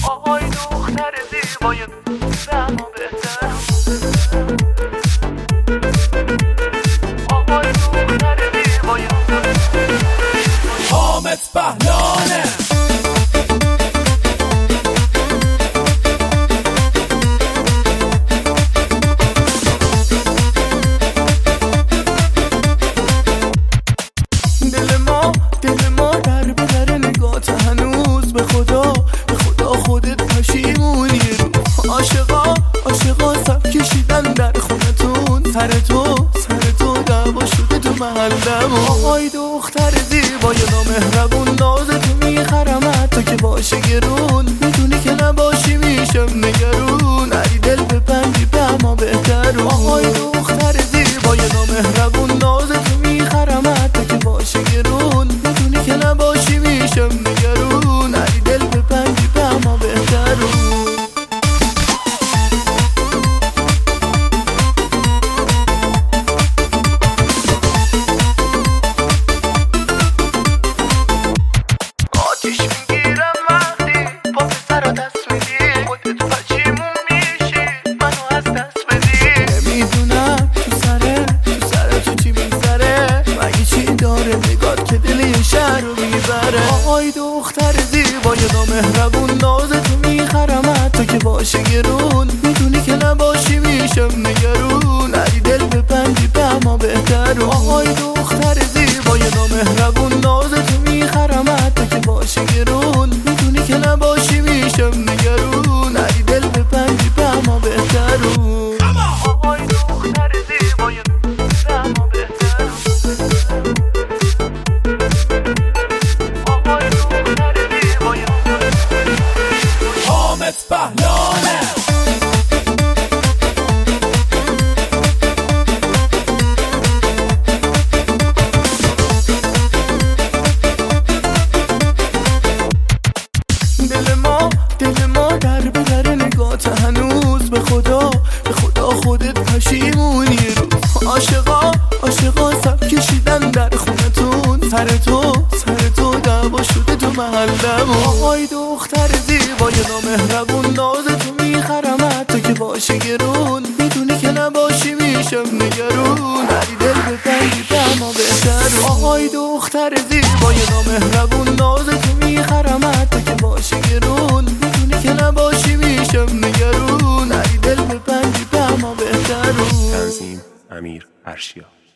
آهای دختر زیبای اما بهتر آهای دختر زیبای حامد پهلانه دل ما در به در نگات هنوز به خدا خودت پشیمونی رو عاشقا سب کشیدن در خونتون سر تو دعوا شده تو محلم. آهای دختر زیبای نامهربون ناز تو میخرم تو که باشه گرون میدونی که نباشی میشم نگرون علی دل ببندی به اما بهتر. آهای دختر زیبای نامهربون ناز تو میخرم تو که باشه گرون میدونی که نباشی میشم نگرون علی دل ببندی به اما بهتر. آتیش میگیرم وقتی با پسر دست میدی خودت پشیمون میشی منو از دست بدی. نمیدونم تو سر تو چی میگذره مگه چی داره نگات که دل یه شهر رو میبره. آهای دختر زیبای نامهربون ناز تو میخرم تو که باشه گرون میدونی که نباشی میشم نگرون علی دل ببندی به اما بهتر. آهای دختر زیبای نامهربون ناز تو میخرم تو که باشه گرون میدونی که نباشی میشم نگرون علی دل ببندی به اما بهتر. آهای دختر زیبای اما بهتر آهای دختر زیبای حامد پهلانه دل ما در به در نگات هنوز به خدا خودت پشیمونی رو عاشقا سب کشیدن در خونتون سر تو دعوا شده تو محلم. آهای دختر زیبای نامهربون ناز تو میخرم تو که باشه گرون میدونی که نباشی میشم نگرون علی دل ببندی به اما بهتر. آهای دختر زیبای نامهربون ناز تو میخرم تو که باشه گرون میدونی که نباشی میشم نگرون علی دل ببندی به اما بهتر. تنظیم امیر ارشیا.